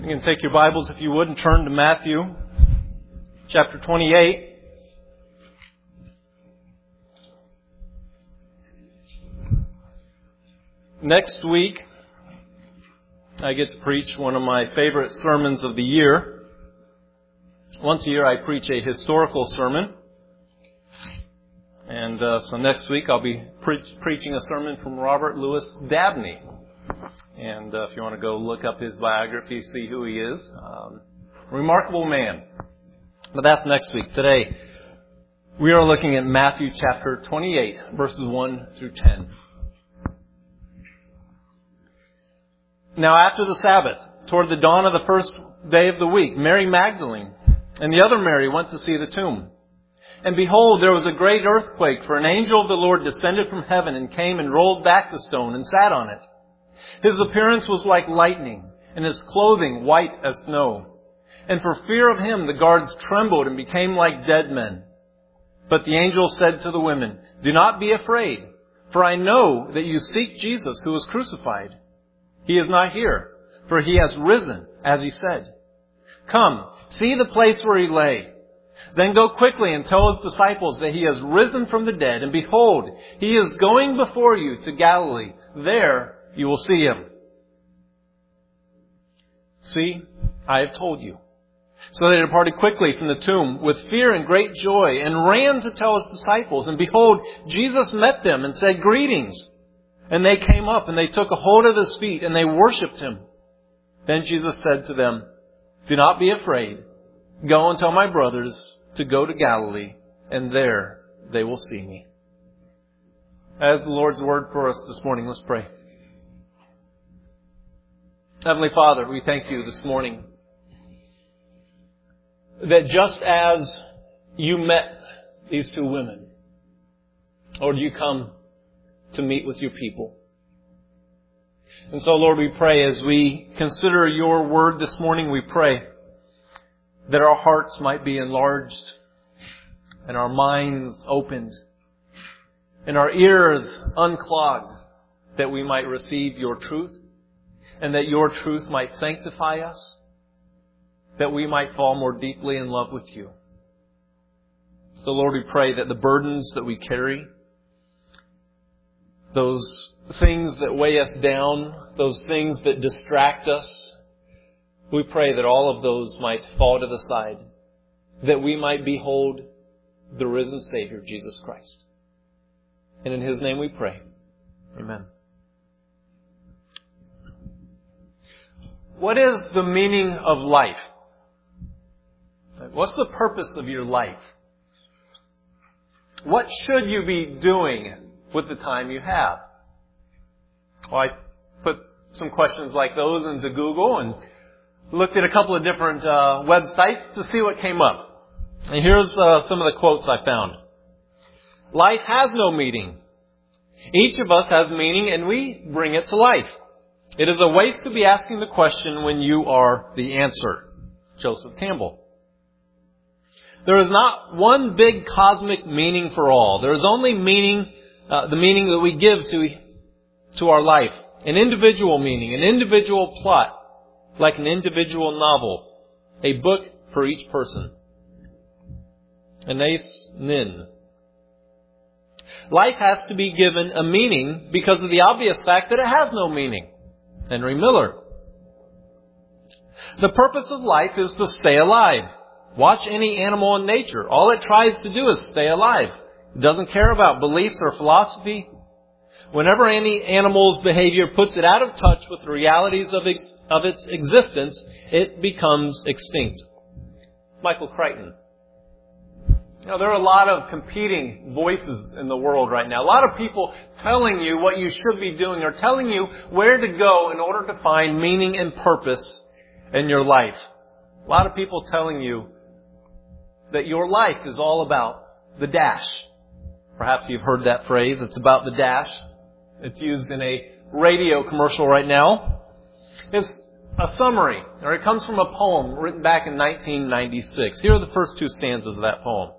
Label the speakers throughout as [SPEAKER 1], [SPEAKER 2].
[SPEAKER 1] You can take your Bibles, if you would, and turn to Matthew chapter 28. Next week, I get to preach one of my favorite sermons of the year. Once a year, I preach a historical sermon. And so next week, I'll be preaching a sermon from Robert Louis Dabney. And if you want to go look up his biography, see who he is. Remarkable man. But that's next week. Today, we are looking at Matthew chapter 28, verses 1 through 10. Now after the Sabbath, toward the dawn of the first day of the week, Mary Magdalene and the other Mary went to see the tomb. And behold, there was a great earthquake, for an angel of the Lord descended from heaven and came and rolled back the stone and sat on it. His appearance was like lightning, and his clothing white as snow. And for fear of him, the guards trembled and became like dead men. But the angel said to the women, "Do not be afraid, for I know that you seek Jesus who was crucified. He is not here, for he has risen, as he said. Come, see the place where he lay. Then go quickly and tell his disciples that he has risen from the dead. And behold, he is going before you to Galilee. There you will see him." See, I have told you. So they departed quickly from the tomb with fear and great joy and ran to tell his disciples. And behold, Jesus met them and said, "Greetings." And they came up and they took a hold of his feet and they worshipped him. Then Jesus said to them, "Do not be afraid. Go and tell my brothers to go to Galilee, and there they will see me." As the Lord's word for us this morning, let's pray. Heavenly Father, we thank you this morning that just as you met these two women, Lord, you come to meet with your people. And so, Lord, we pray as we consider your word this morning, we pray that our hearts might be enlarged and our minds opened and our ears unclogged, that we might receive your truth and that your truth might sanctify us, that we might fall more deeply in love with you. So, Lord, we pray that the burdens that we carry, those things that weigh us down, those things that distract us, we pray that all of those might fall to the side, that we might behold the risen Savior, Jesus Christ. And in His name we pray. Amen. What is the meaning of life? What's the purpose of your life? What should you be doing with the time you have? Well, I put some questions like those into Google and looked at a couple of different websites to see what came up. And here's some of the quotes I found. Life has no meaning. Each of us has meaning and we bring it to life. It is a waste to be asking the question when you are the answer. Joseph Campbell. There is not one big cosmic meaning for all. There is only meaning, the meaning that we give to our life. An individual meaning, an individual plot, like an individual novel. A book for each person. Anais Nin. Life has to be given a meaning because of the obvious fact that it has no meaning. Henry Miller. The purpose of life is to stay alive. Watch any animal in nature. All it tries to do is stay alive. It doesn't care about beliefs or philosophy. Whenever any animal's behavior puts it out of touch with the realities of its existence, it becomes extinct. Michael Crichton. There are a lot of competing voices in the world right now. A lot of people telling you what you should be doing or telling you where to go in order to find meaning and purpose in your life. A lot of people telling you that your life is all about the dash. Perhaps you've heard that phrase, it's about the dash. It's used in a radio commercial right now. It's a summary, or it comes from a poem written back in 1996. Here are the first two stanzas of that poem.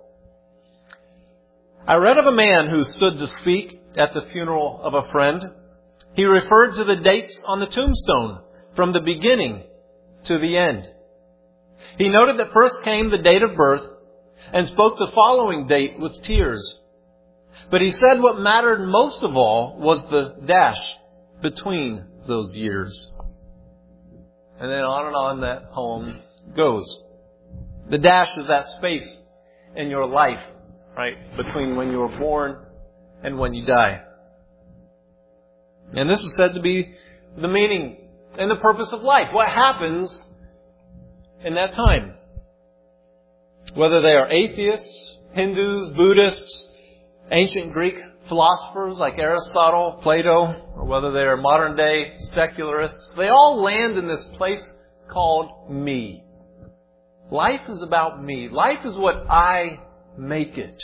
[SPEAKER 1] I read of a man who stood to speak at the funeral of a friend. He referred to the dates on the tombstone from the beginning to the end. He noted that first came the date of birth and spoke the following date with tears. But he said what mattered most of all was the dash between those years. And then on that poem goes. The dash is that space in your life, right? Between when you were born and when you die. And this is said to be the meaning and the purpose of life. What happens in that time? Whether they are atheists, Hindus, Buddhists, ancient Greek philosophers like Aristotle, Plato, or whether they are modern day secularists, they all land in this place called me. Life is about me. Life is what I make it.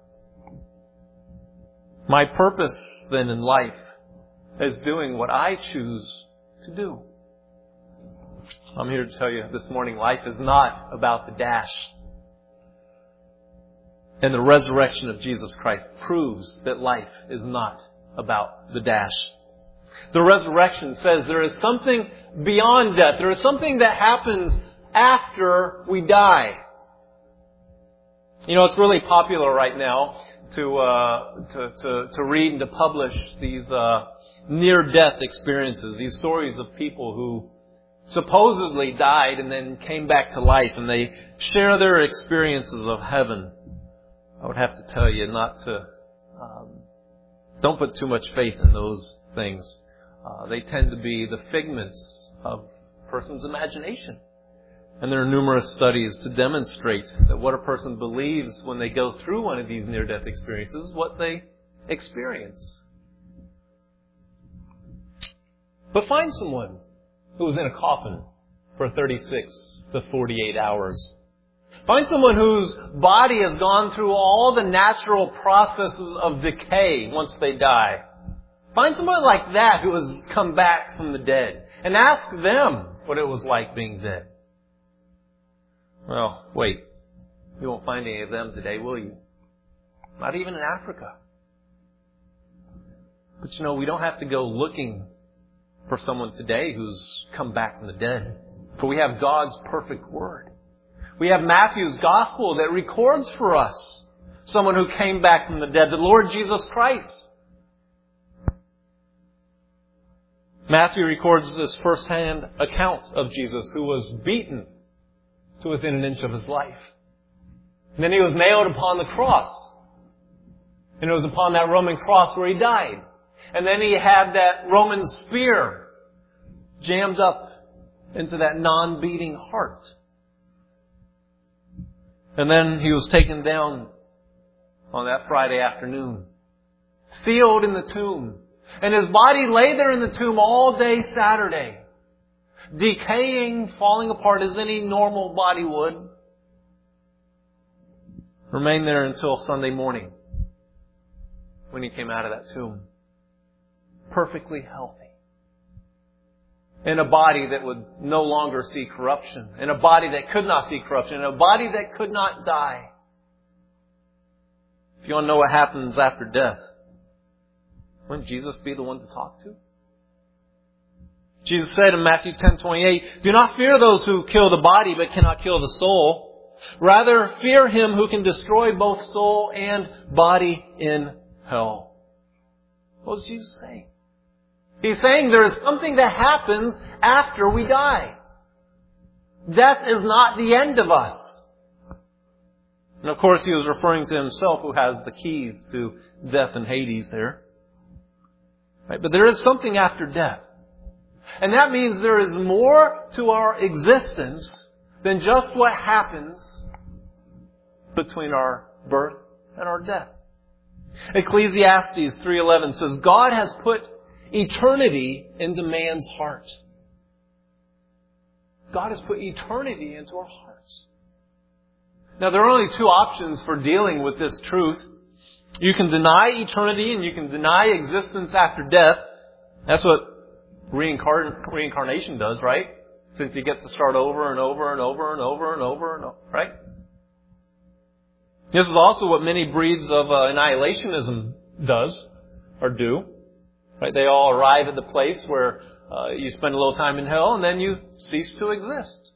[SPEAKER 1] My purpose then in life is doing what I choose to do. I'm here to tell you this morning, life is not about the dash. And the resurrection of Jesus Christ proves that life is not about the dash. The resurrection says there is something beyond death. There is something that happens after we die. You know, it's really popular right now to read and to publish these near-death experiences, these stories of people who supposedly died and then came back to life, and they share their experiences of heaven. I would have to tell you not to, don't put too much faith in those things. They tend to be the figments of a person's imagination. And there are numerous studies to demonstrate that what a person believes when they go through one of these near-death experiences is what they experience. But find someone who was in a coffin for 36 to 48 hours. Find someone whose body has gone through all the natural processes of decay once they die. Find someone like that who has come back from the dead. And ask them what it was like being dead. Well, wait. You won't find any of them today, will you? Not even in Africa. But you know, we don't have to go looking for someone today who's come back from the dead. For we have God's perfect Word. We have Matthew's Gospel that records for us someone who came back from the dead, the Lord Jesus Christ. Matthew records this first-hand account of Jesus, who was beaten to within an inch of his life. And then he was nailed upon the cross. And it was upon that Roman cross where he died. And then he had that Roman spear jammed up into that non-beating heart. And then he was taken down on that Friday afternoon, sealed in the tomb. And his body lay there in the tomb all day Saturday, decaying, falling apart as any normal body would. Remained there until Sunday morning when he came out of that tomb. Perfectly healthy. In a body that would no longer see corruption. In a body that could not see corruption. In a body that could not die. If you want to know what happens after death, wouldn't Jesus be the one to talk to? Jesus said in Matthew 10:28, "Do not fear those who kill the body but cannot kill the soul. Rather, fear him who can destroy both soul and body in hell." What was Jesus saying? He's saying there is something that happens after we die. Death is not the end of us. And of course, he was referring to himself, who has the keys to death and Hades there. Right? But there is something after death. And that means there is more to our existence than just what happens between our birth and our death. Ecclesiastes 3:11 says, God has put eternity into man's heart. God has put eternity into our hearts. Now, there are only two options for dealing with this truth. You can deny eternity and you can deny existence after death. That's what reincarnation does, right? Since you get to start over and over and over and over and over and over, right? This is also what many breeds of annihilationism does or do. Right? They all arrive at the place where You spend a little time in hell and then you cease to exist.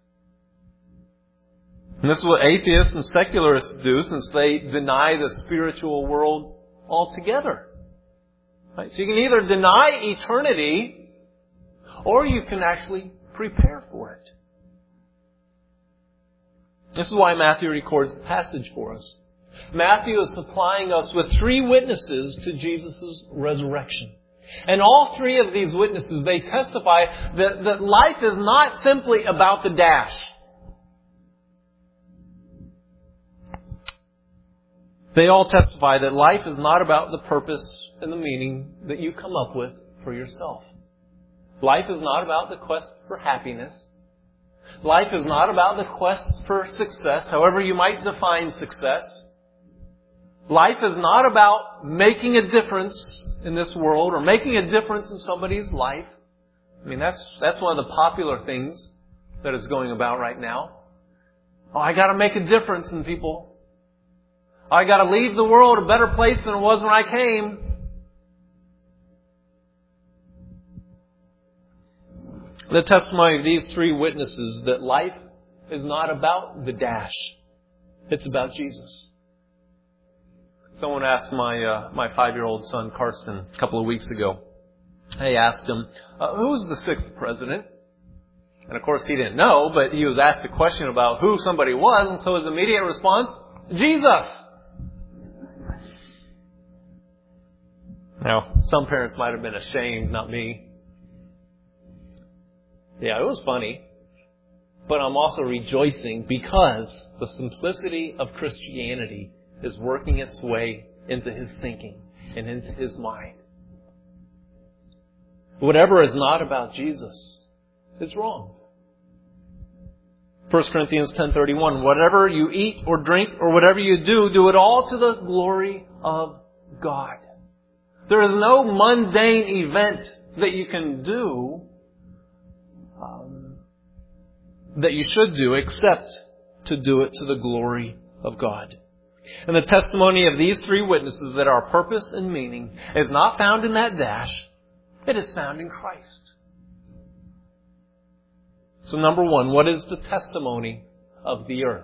[SPEAKER 1] And this is what atheists and secularists do, since they deny the spiritual world altogether. Right? So you can either deny eternity, or you can actually prepare for it. This is why Matthew records the passage for us. Matthew is supplying us with 3 witnesses to Jesus' resurrection. And all 3 of these witnesses, they testify that life is not simply about the dash. They all testify that life is not about the purpose and the meaning that you come up with for yourself. Life is not about the quest for happiness. Life is not about the quest for success, however you might define success. Life is not about making a difference in this world or making a difference in somebody's life. I mean, that's one of the popular things that is going about right now. Oh, I got to make a difference in people. I got to leave the world a better place than it was when I came. The testimony of these 3 witnesses that life is not about the dash. It's about Jesus. Someone asked my 5-year-old son, Karsten, a couple of weeks ago. They asked him, who's the 6th president? And of course he didn't know, but he was asked a question about who somebody was, and so his immediate response, Jesus! Now, some parents might have been ashamed, not me. Yeah, it was funny. But I'm also rejoicing because the simplicity of Christianity is working its way into his thinking and into his mind. Whatever is not about Jesus is wrong. 1 Corinthians 10:31, whatever you eat or drink or whatever you do, do it all to the glory of God. There is no mundane event that you can do, that you should do, except to do it to the glory of God. And the testimony of these 3 witnesses that our purpose and meaning is not found in that dash, it is found in Christ. So number 1, what is the testimony of the earth?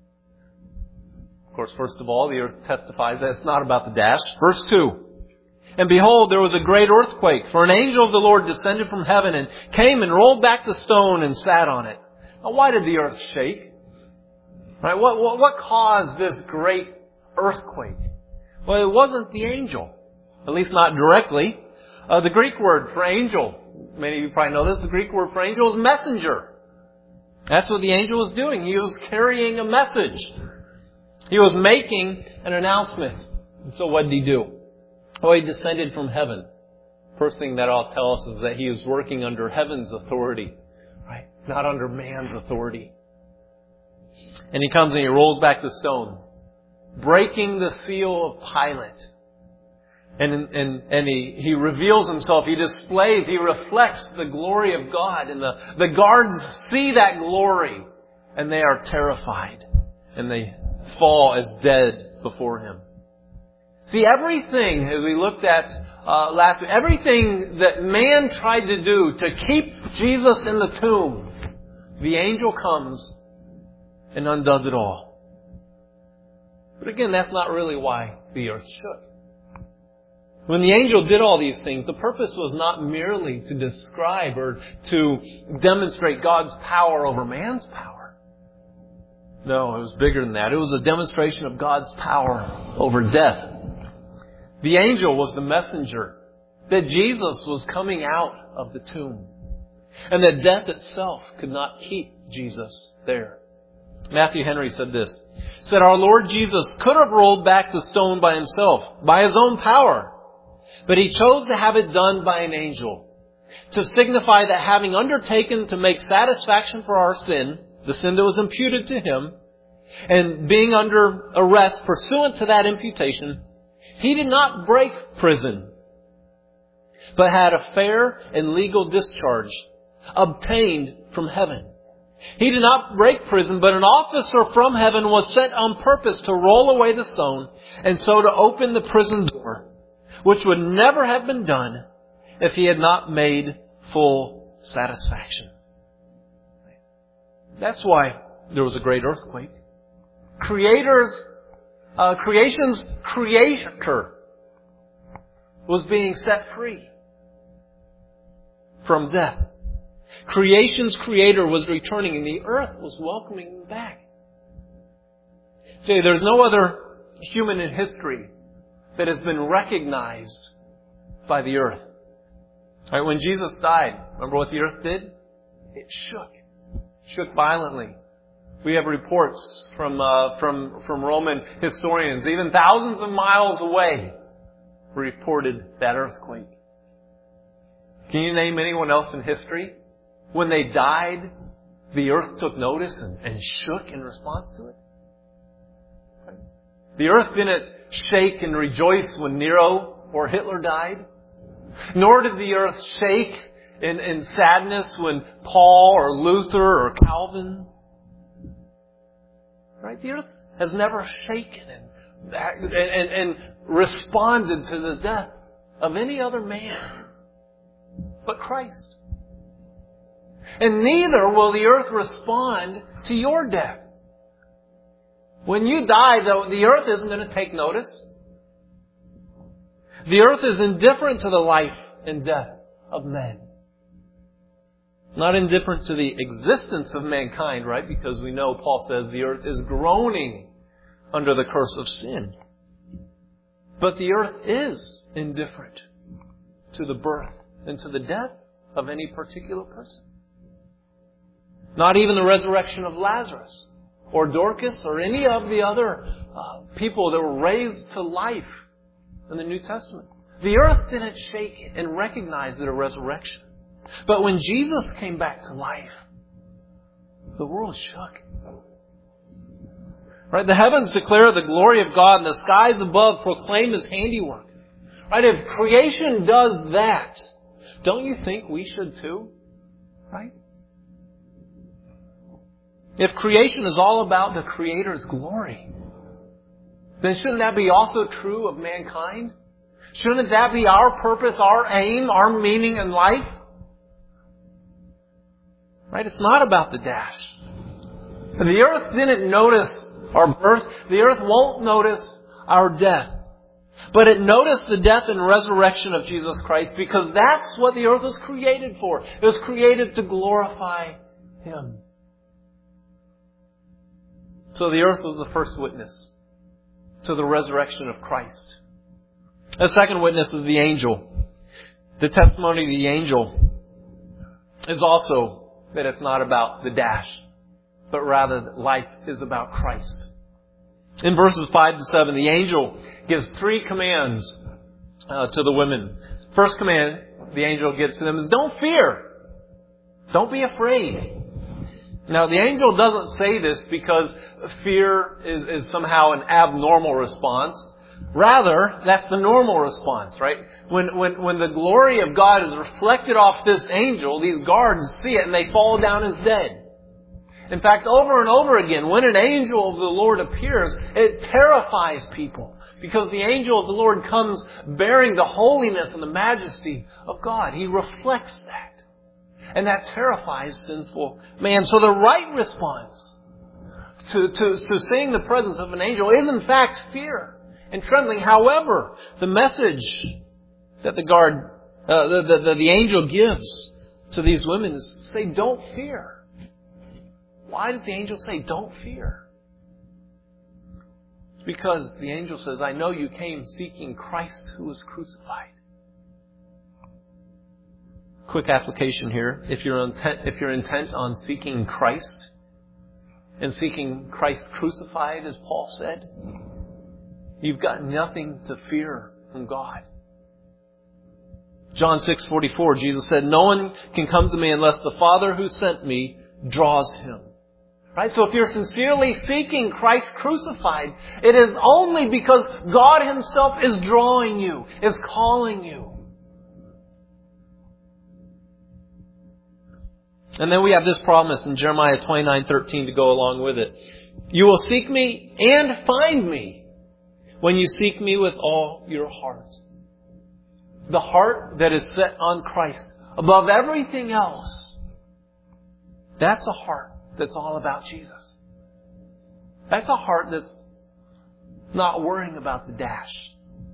[SPEAKER 1] Of course, first of all, the earth testifies that it's not about the dash. Verse 2. And behold, there was a great earthquake, for an angel of the Lord descended from heaven and came and rolled back the stone and sat on it. Now, why did the earth shake? Right? What caused this great earthquake? Well, it wasn't the angel. At least not directly. The Greek word for angel, many of you probably know this, the Greek word for angel is messenger. That's what the angel was doing. He was carrying a message. He was making an announcement. And so what did he do? Oh, he descended from heaven. First thing that ought to tell us is that he is working under heaven's authority, right? Not under man's authority. And he comes and he rolls back the stone, breaking the seal of Pilate. And he reveals himself, he displays, he reflects the glory of God. And the guards see that glory and they are terrified. And they fall as dead before him. See, everything, as we looked at last week, everything that man tried to do to keep Jesus in the tomb, the angel comes and undoes it all. But again, that's not really why the earth shook. When the angel did all these things, the purpose was not merely to describe or to demonstrate God's power over man's power. No, it was bigger than that. It was a demonstration of God's power over death. The angel was the messenger that Jesus was coming out of the tomb and that death itself could not keep Jesus there. Matthew Henry said this. He said, our Lord Jesus could have rolled back the stone by himself, by his own power, but he chose to have it done by an angel to signify that having undertaken to make satisfaction for our sin, the sin that was imputed to him, and being under arrest pursuant to that imputation, he did not break prison, but had a fair and legal discharge obtained from heaven. He did not break prison, but an officer from heaven was sent on purpose to roll away the stone and so to open the prison door, which would never have been done if he had not made full satisfaction. That's why there was a great earthquake. Creation's creator was being set free from death. Creation's creator was returning and the earth was welcoming him back. See, there's no other human in history that has been recognized by the earth. Right, when Jesus died, remember what the earth did? It shook. Shook violently. We have reports from Roman historians, even thousands of miles away, reported that earthquake. Can you name anyone else in history? When they died, the earth took notice and shook in response to it. The earth didn't shake and rejoice when Nero or Hitler died. Nor did the earth shake in sadness when Paul or Luther or Calvin. Right? The earth has never shaken and responded to the death of any other man but Christ. And neither will the earth respond to your death. When you die, though, the earth isn't going to take notice. The earth is indifferent to the life and death of men. Not indifferent to the existence of mankind, right? Because we know Paul says the earth is groaning under the curse of sin. But the earth is indifferent to the birth and to the death of any particular person. Not even the resurrection of Lazarus or Dorcas or any of the other people that were raised to life in the New Testament. The earth didn't shake and recognize their resurrection. But when Jesus came back to life, the world shook. Right? The heavens declare the glory of God and the skies above proclaim His handiwork. Right? If creation does that, don't you think we should too? Right? If creation is all about the Creator's glory, then shouldn't that be also true of mankind? Shouldn't that be our purpose, our aim, our meaning in life? Right? It's not about the dash. The earth didn't notice our birth. The earth won't notice our death. But it noticed the death and resurrection of Jesus Christ because that's what the earth was created for. It was created to glorify Him. So the earth was the first witness to the resurrection of Christ. The second witness is the angel. The testimony of the angel is also that it's not about the dash, but rather that life is about Christ. In verses 5 to 7, the angel gives 3 commands to the women. First command the angel gives to them is don't fear. Don't be afraid. Now, the angel doesn't say this because fear is somehow an abnormal response. Rather, that's the normal response, right? When the glory of God is reflected off this angel, these guards see it and they fall down as dead. In fact, over and over again, when an angel of the Lord appears, it terrifies people because the angel of the Lord comes bearing the holiness and the majesty of God. He reflects that. And that terrifies sinful man. So the right response to seeing the presence of an angel is in fact fear and trembling. However, the message that the angel gives to these women is to say, don't fear. Why does the angel say, don't fear? Because the angel says, I know you came seeking Christ who was crucified. Quick application here. If you're intent on seeking Christ and seeking Christ crucified, as Paul said, you've got nothing to fear from God. John 6:44, Jesus said, no one can come to me unless the Father who sent me draws him. Right? So if you're sincerely seeking Christ crucified, it is only because God Himself is drawing you, is calling you. And then we have this promise in Jeremiah 29:13 to go along with it. You will seek me and find me when you seek me with all your heart. The heart that is set on Christ, above everything else, that's a heart that's all about Jesus. That's a heart that's not worrying about the dash.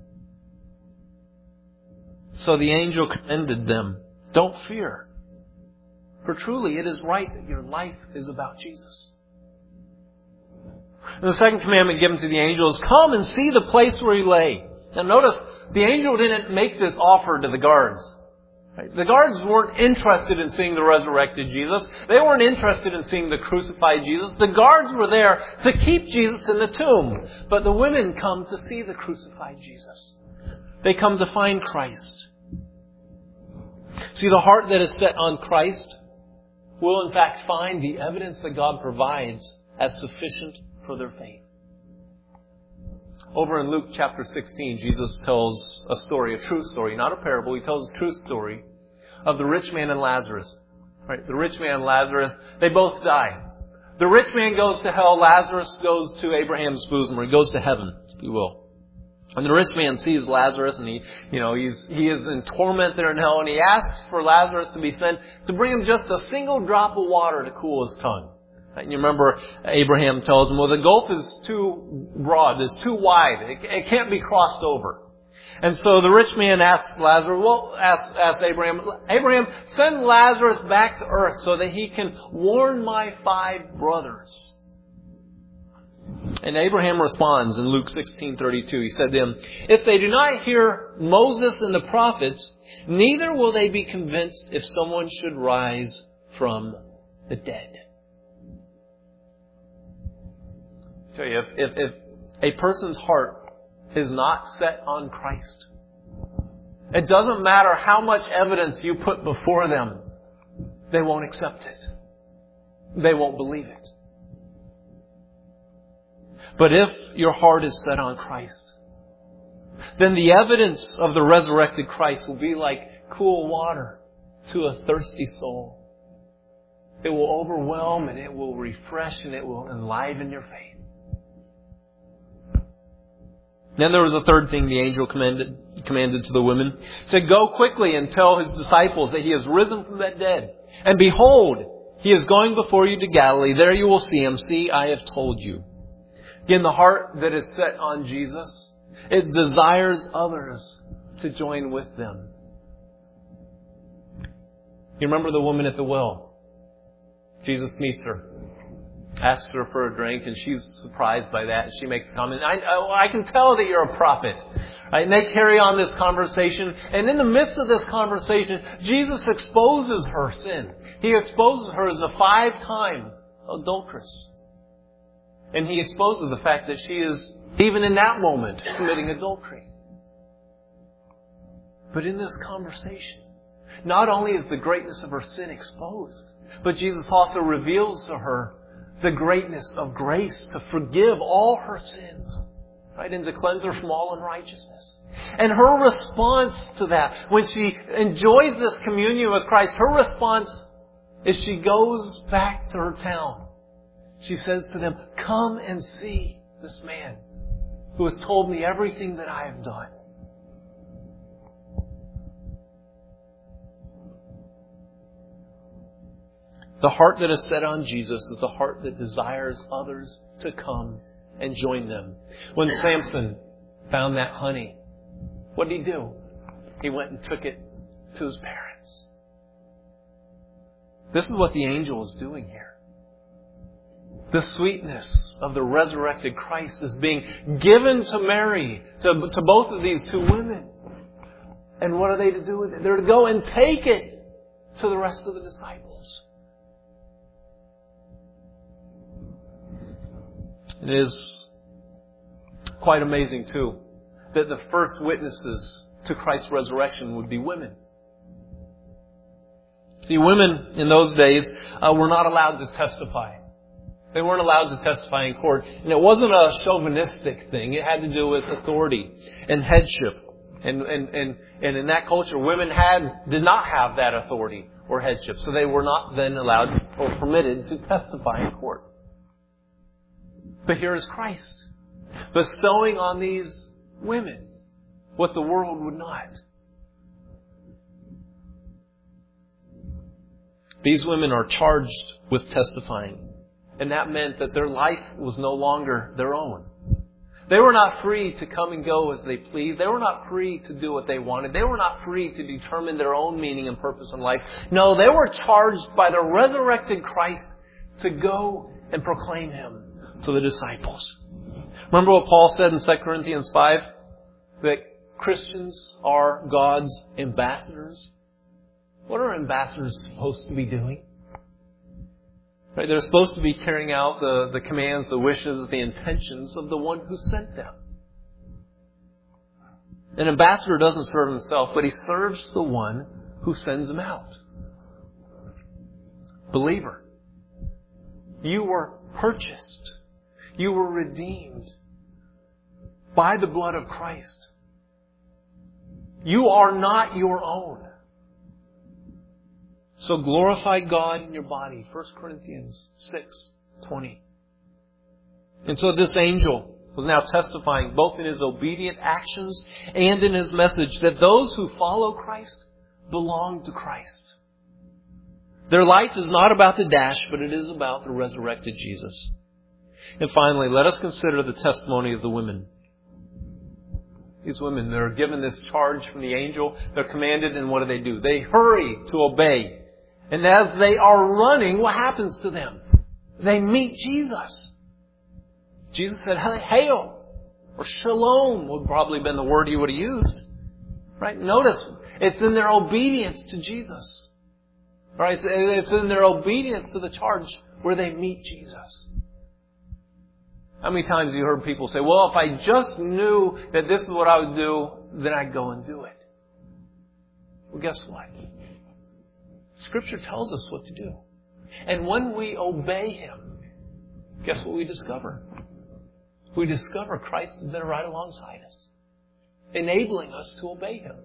[SPEAKER 1] So the angel commended them. Don't fear. For truly it is right that your life is about Jesus. And the second commandment given to the angel is, come and see the place where he lay. Now notice, the angel didn't make this offer to the guards. Right? The guards weren't interested in seeing the resurrected Jesus. They weren't interested in seeing the crucified Jesus. The guards were there to keep Jesus in the tomb. But the women come to see the crucified Jesus. They come to find Christ. See, the heart that is set on Christ will in fact find the evidence that God provides as sufficient for their faith. Over in Luke chapter 16, Jesus tells a story, a true story, not a parable. He tells a true story of the rich man and Lazarus. Right? The rich man and Lazarus, they both die. The rich man goes to hell. Lazarus goes to Abraham's bosom, or he goes to heaven, if you will. And the rich man sees Lazarus, and he is in torment there in hell, and he asks for Lazarus to be sent to bring him just a single drop of water to cool his tongue. And you remember Abraham tells him, well, the gulf is too broad, it's too wide, it can't be crossed over. And so the rich man asks Abraham, send Lazarus back to earth so that he can warn my 5 brothers. And Abraham responds in Luke 16:32. He said to him, if they do not hear Moses and the prophets, neither will they be convinced if someone should rise from the dead. I tell you, if a person's heart is not set on Christ, it doesn't matter how much evidence you put before them, they won't accept it. They won't believe it. But if your heart is set on Christ, then the evidence of the resurrected Christ will be like cool water to a thirsty soul. It will overwhelm and it will refresh and it will enliven your faith. Then there was a third thing the angel commanded to the women. He said, go quickly and tell his disciples that he has risen from the dead. And behold, he is going before you to Galilee. There you will see him. See, I have told you. Again, the heart that is set on Jesus, it desires others to join with them. You remember the woman at the well? Jesus meets her, asks her for a drink, and she's surprised by that. She makes a comment, I can tell that you're a prophet. Right? And they carry on this conversation. And in the midst of this conversation, Jesus exposes her sin. He exposes her as a 5-time adulteress. And he exposes the fact that she is, even in that moment, committing adultery. But in this conversation, not only is the greatness of her sin exposed, but Jesus also reveals to her the greatness of grace to forgive all her sins, right? And to cleanse her from all unrighteousness. And her response to that, when she enjoys this communion with Christ, her response is she goes back to her town. She says to them, come and see this man who has told me everything that I have done. The heart that is set on Jesus is the heart that desires others to come and join them. When Samson found that honey, what did he do? He went and took it to his parents. This is what the angel is doing here. The sweetness of the resurrected Christ is being given to Mary, to both of these 2 women. And what are they to do with it? They're to go and take it to the rest of the disciples. It is quite amazing, too, that the first witnesses to Christ's resurrection would be women. See, women in those days were not allowed to testify. They weren't allowed to testify in court. And it wasn't a chauvinistic thing. It had to do with authority and headship. And in that culture, women did not have that authority or headship. So they were not then allowed or permitted to testify in court. But here is Christ bestowing on these women what the world would not. These women are charged with testifying. And that meant that their life was no longer their own. They were not free to come and go as they pleased. They were not free to do what they wanted. They were not free to determine their own meaning and purpose in life. No, they were charged by the resurrected Christ to go and proclaim Him to the disciples. Remember what Paul said in 2 Corinthians 5? That Christians are God's ambassadors. What are ambassadors supposed to be doing? Right? They're supposed to be carrying out the commands, the wishes, the intentions of the one who sent them. An ambassador doesn't serve himself, but he serves the one who sends him out. Believer, you were purchased. You were redeemed by the blood of Christ. You are not your own. So glorify God in your body. 1 Corinthians 6:20. And so this angel was now testifying both in his obedient actions and in his message that those who follow Christ belong to Christ. Their life is not about the dash, but it is about the resurrected Jesus. And finally, let us consider the testimony of the women. These women, they're given this charge from the angel. They're commanded, and what do? They hurry to obey. And as they are running, what happens to them? They meet Jesus. Jesus said, "Hail," or "Shalom" would probably have been the word he would have used. Right? Notice, it's in their obedience to Jesus. Right? It's in their obedience to the charge where they meet Jesus. How many times have you heard people say, "Well, if I just knew that this is what I would do, then I'd go and do it." Well, guess what? Scripture tells us what to do. And when we obey Him, guess what we discover? We discover Christ is there right alongside us, enabling us to obey Him.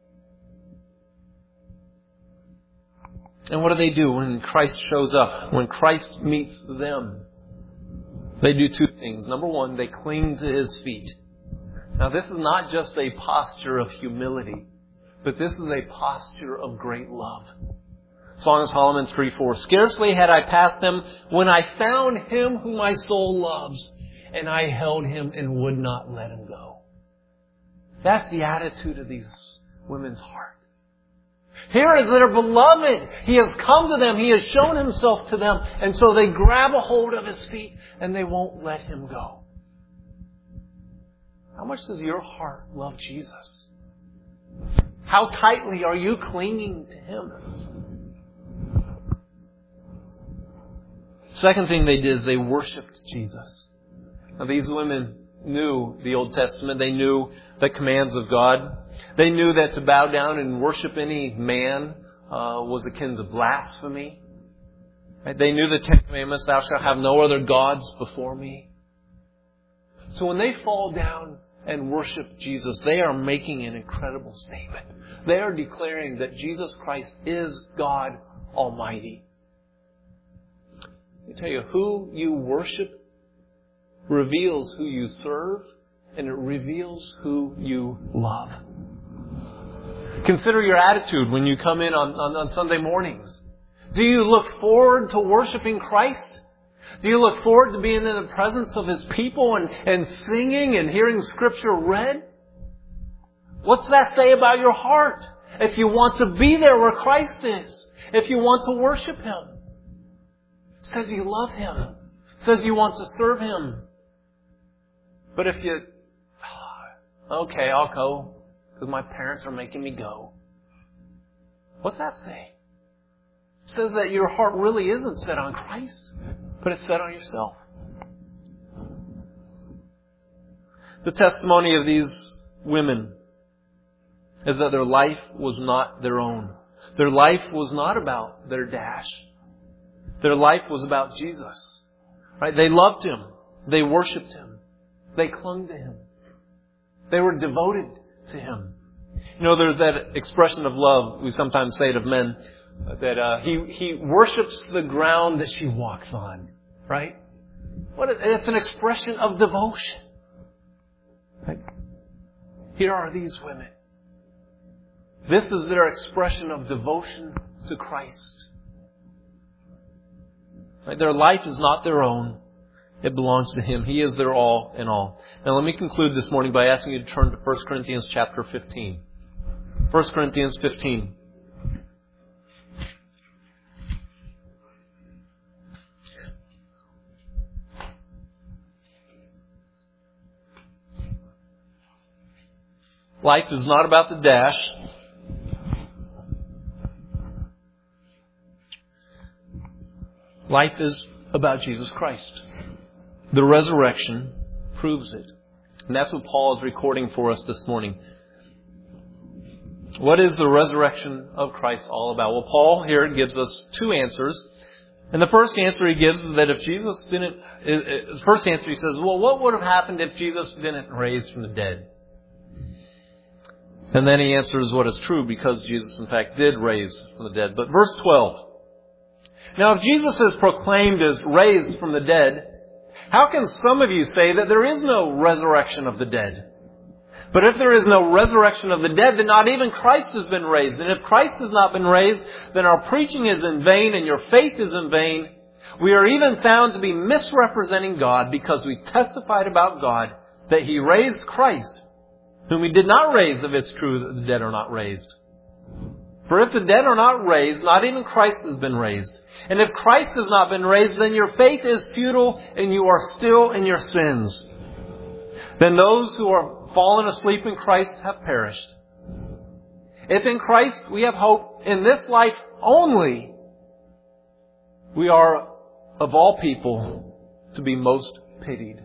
[SPEAKER 1] And what do when Christ shows up? When Christ meets them, they do two things. Number one, they cling to His feet. Now, this is not just a posture of humility, but this is a posture of great love. Song of Solomon 3:4. "Scarcely had I passed them when I found Him whom my soul loves, and I held Him and would not let Him go." That's the attitude of these women's heart. Here is their beloved. He has come to them. He has shown Himself to them. And so they grab a hold of His feet and they won't let Him go. How much does your heart love Jesus? How tightly are you clinging to Him? Second thing they did is they worshipped Jesus. Now, these women knew the Old Testament. They knew the commands of God. They knew that to bow down and worship any man was akin to blasphemy. Right? They knew the Ten Commandments, "Thou shalt have no other gods before me." So when they fall down and worship Jesus, they are making an incredible statement. They are declaring that Jesus Christ is God Almighty. Let me tell you, who you worship reveals who you serve, and it reveals who you love. Consider your attitude when you come in on Sunday mornings. Do you look forward to worshiping Christ? Do you look forward to being in the presence of His people and singing and hearing Scripture read? What's that say about your heart? If you want to be there where Christ is, if you want to worship Him, it says you love Him, it says you want to serve Him. But if you, "Okay, I'll go because my parents are making me go," what's that say? It says that your heart really isn't set on Christ, but it's set on yourself. The testimony of these women is that their life was not their own. Their life was not about their dash. Their life was about Jesus. Right? They loved Him. They worshipped Him. They clung to Him. They were devoted to Him. You know, there's that expression of love we sometimes say of men, that he worships the ground that she walks on. Right? It's an expression of devotion. Right? Here are these women. This is their expression of devotion to Christ. Right? Their life is not their own. It belongs to Him. He is their all in all. Now let me conclude this morning by asking you to turn to 1 Corinthians chapter 15. 1 Corinthians 15. Life is not about the dash. Life is about Jesus Christ. The resurrection proves it. And that's what Paul is recording for us this morning. What is the resurrection of Christ all about? Well, Paul here gives us two answers. And the first answer he gives is that if Jesus didn't... The first answer he says, well, what would have happened if Jesus didn't raise from the dead? And then he answers what is true, because Jesus, in fact, did raise from the dead. But verse 12. Now, if Jesus is proclaimed as raised from the dead, how can some of you say that there is no resurrection of the dead? But if there is no resurrection of the dead, then not even Christ has been raised. And if Christ has not been raised, then our preaching is in vain and your faith is in vain. We are even found to be misrepresenting God, because we testified about God that He raised Christ, whom He did not raise, if it's true that the dead are not raised. For if the dead are not raised, not even Christ has been raised. And if Christ has not been raised, then your faith is futile and you are still in your sins. Then those who are fallen asleep in Christ have perished. If in Christ we have hope in this life only, we are, of all people, to be most pitied.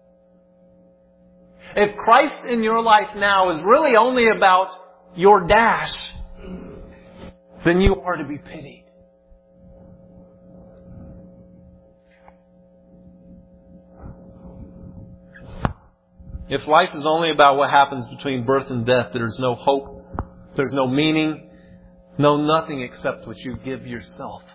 [SPEAKER 1] If Christ in your life now is really only about your dash, then you are to be pitied. If life is only about what happens between birth and death, there's no hope, there's no meaning, no nothing except what you give yourself.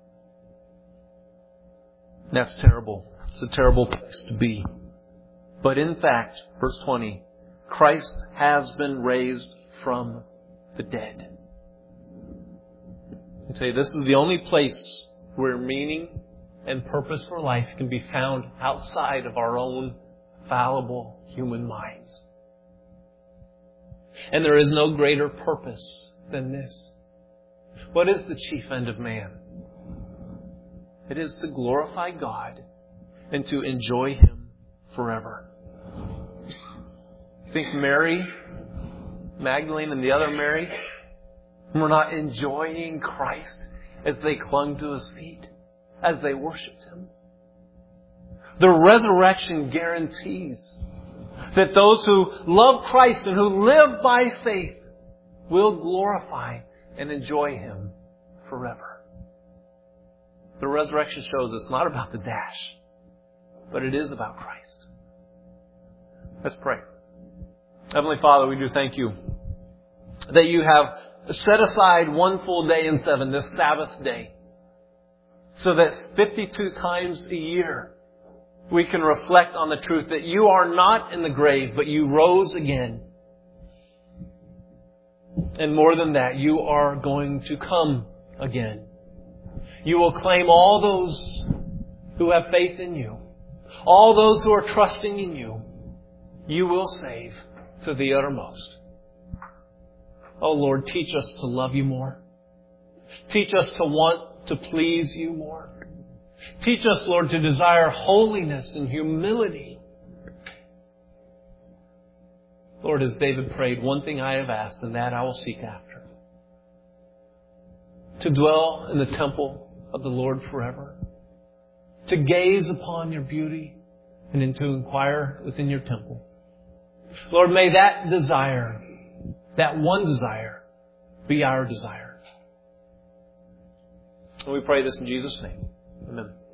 [SPEAKER 1] That's terrible. It's a terrible place to be. But in fact, verse 20, Christ has been raised from the dead. You say this is the only place where meaning and purpose for life can be found outside of our own fallible human minds. And there is no greater purpose than this. What is the chief end of man? It is to glorify God and to enjoy Him forever. You think Mary, Magdalene, and the other Mary were not enjoying Christ as they clung to His feet, as they worshipped Him? The resurrection guarantees that those who love Christ and who live by faith will glorify and enjoy Him forever. The resurrection shows it's not about the dash, but it is about Christ. Let's pray. Heavenly Father, we do thank You that You have set aside one full day in 7, this Sabbath day, so that 52 times a year we can reflect on the truth that You are not in the grave, but You rose again. And more than that, You are going to come again. You will claim all those who have faith in You, all those who are trusting in You. You will save to the uttermost. Oh Lord, teach us to love You more. Teach us to want to please You more. Teach us, Lord, to desire holiness and humility. Lord, as David prayed, one thing I have asked, and that I will seek after: to dwell in the temple of the Lord forever, to gaze upon Your beauty, and to inquire within Your temple. Lord, may that desire, that one desire, be our desire. And we pray this in Jesus' name. Amen.